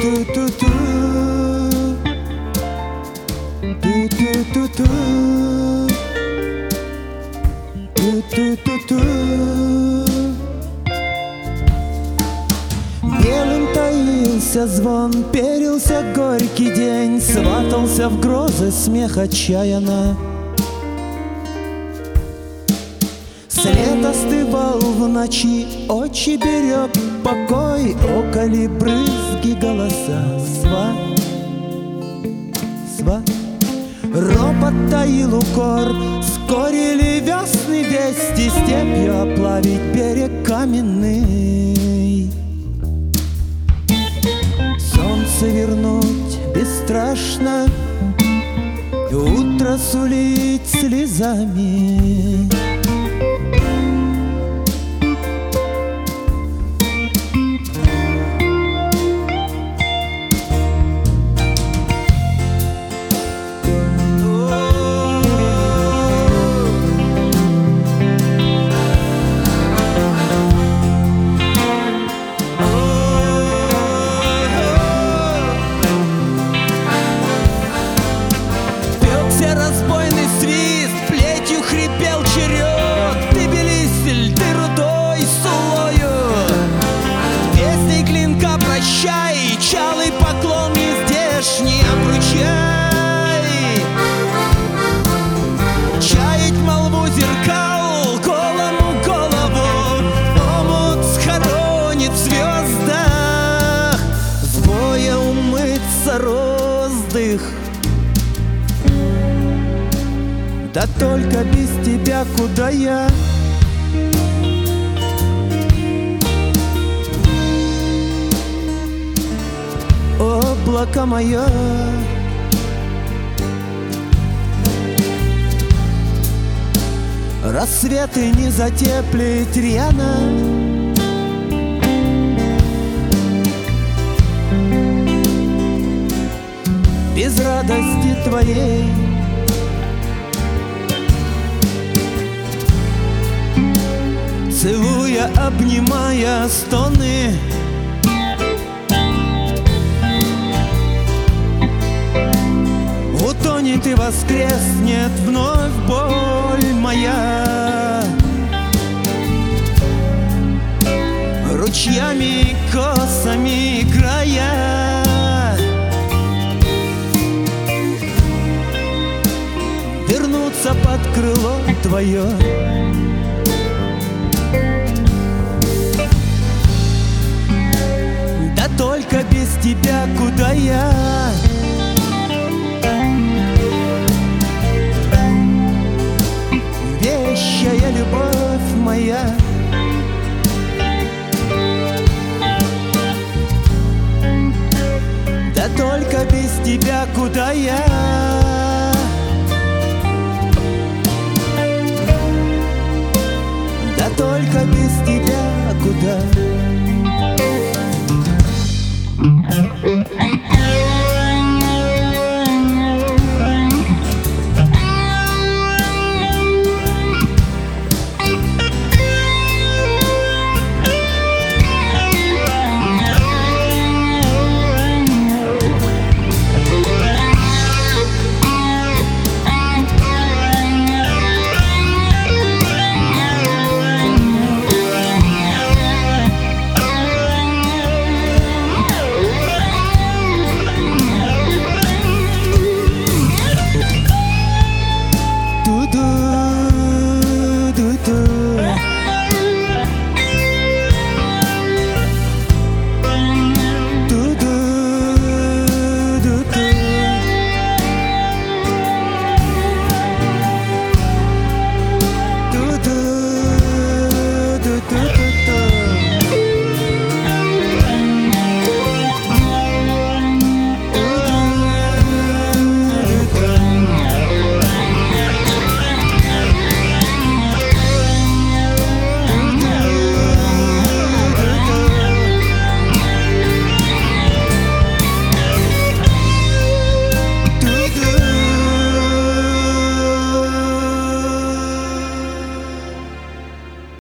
Ту-ту-ту-ту. Ту-ту-ту-ту. Ту-ту-ту-ту. Белым таился звон, перился горький день, сватался в грозы смех отчаянно. Свет остывал в ночи, очи берег покой, околи брызги голоса. Сват, сват, ропот таил укор, скорили весны вести, степью оплавить берег каменный. Солнце вернуть бесстрашно, утро сулить слезами. Разбойный свист, плетью хрипел черед. Ты белитель, ты рудой сулою, песней клинка прощай, чалый поклон нездешний обручай. Чаять молву зеркал, голому голову омут схоронит в звездах, с боя умыться роздых. Да только без тебя куда я? Облако мое, рассветы не затеплит рьяно. Без радости твоей целуя, обнимая стоны, утонет и воскреснет вновь боль моя. Ручьями и косами играя, вернуться под крыло твое. Да только без тебя куда я?